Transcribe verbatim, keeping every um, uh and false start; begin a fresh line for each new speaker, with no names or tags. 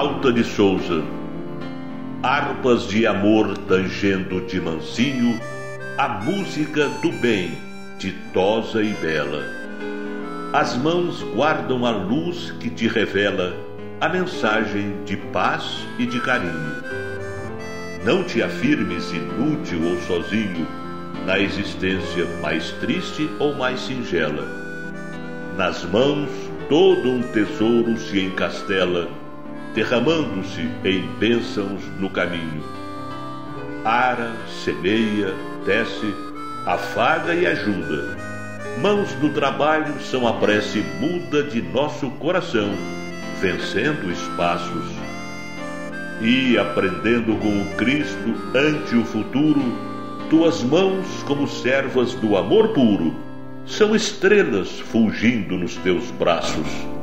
flauta de Sousa, harpas de amor tangendo de mansinho a música do bem, ditosa e bela. As mãos guardam a luz que te revela a mensagem de paz e de carinho. Não te afirmes inútil ou sozinho na existência mais triste ou mais singela. Nas mãos todo um tesouro se encastela, derramando-se em bênçãos no caminho. Ara, semeia, tece, afaga e ajuda. Mãos no trabalho são a prece muda de nosso coração, vencendo espaços. E, aprendendo com o Cristo ante o futuro, tuas mãos, como servas do amor puro, são estrelas fulgindo nos teus braços.